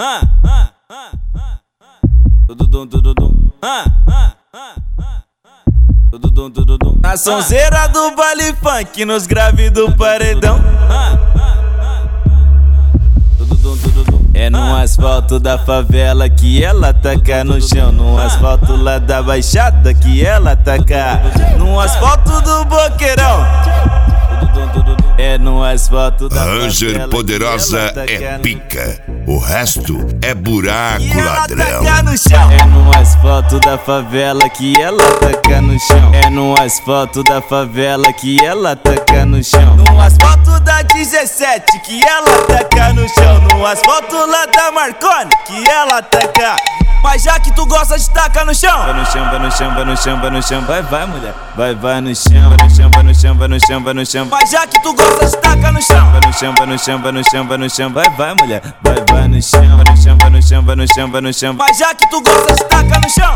Na sonzeira do baile funk, nos grave do paredão. É no asfalto da favela que ela taca no chão. No asfalto lá da baixada que ela taca. No asfalto do boqueirão. É no asfalto da Ranger Poderosa é pica, o resto é buraco, ladrão. É no asfalto da favela que ela taca no chão. É no asfalto da favela que ela taca no chão. No asfalto da 17 que ela taca no chão. No asfalto lá da Marconi que ela taca. Mas já que tu gosta de tacar no chão, vai no chão, vai no chão, vai no chão, vai no chão. Vai, vai, mulher. Vai, vai no chão, vai no chão, vai no chão, vai no chão, vai no chão. Mas já que tu gosta de tacar no chão, vai no chão, vai no chão, vai no chão, vai no chão. Vai, vai, mulher. Vai, vai no chão, vai no chão, vai no chão, vai no chão, vai no chão. Mas já que tu gosta de tacar no chão,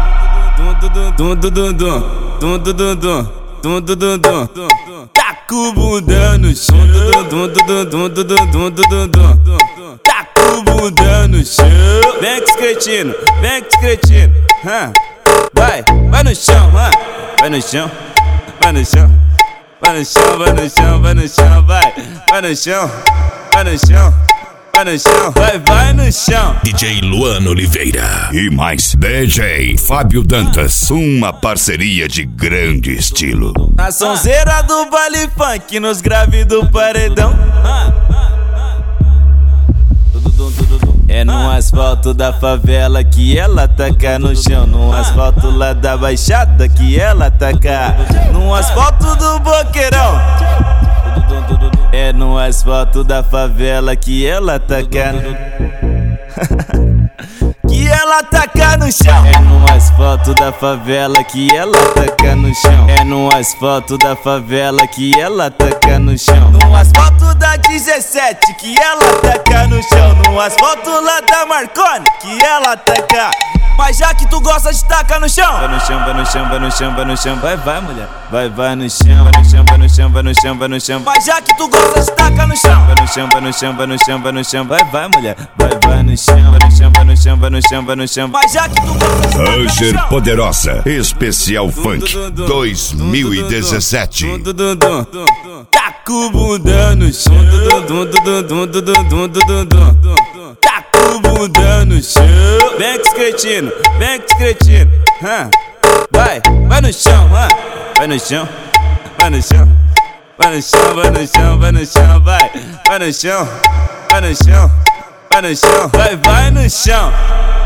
taca o bunda no chão. Taca o bunda no chão. Vem que cretino, vem que cretino. Vai, vai no chão, vai no chão, vai no chão, vai no chão, vai no chão, vai no chão, vai, vai no chão, vai no chão, vai no chão, vai, vai no chão. DJ Luan Oliveira e mais DJ Fábio Dantas, uma parceria de grande estilo. Na sonzeira do baile funk, nos grave do paredão. É no asfalto da favela que ela taca no chão. No asfalto lá da baixada que ela taca. No asfalto do boqueirão. É no asfalto da favela que ela taca. Que ela taca no chão. É no asfalto da favela que ela taca no chão. É no asfalto da favela que ela taca no chão. No asfalto da 17 que ela taca no chão. No asfalto lá da Marconi que ela taca. Mas já que tu gosta de tacar no chão, vai no chão, vai no chão, vai no chão, vai no chão. Vai, vai, mulher. Vai, vai no chão, vai no chão, vai no chão, vai no chão, vai no chão. Mas já que tu gosta de tacar no chão, vai no chão, vai no chão, vai no chão, vai no chão. Vai, vai, mulher. Vai, vai no chão, vai no chão, vai no chão, vai no chão, vai no chão. Mas já que tu gosta de tacar no Ranger chão. Poderosa Especial Funk 2017. Taca o bunda no chão. Taca o bunda no chão. Vem que cretino, vem que cretino. Vai, vai no chão, vai no chão, vai no chão, vai no chão, vai no chão, vai no chão, vai, vai no chão, vai no chão, vai no chão, vai, vai no chão.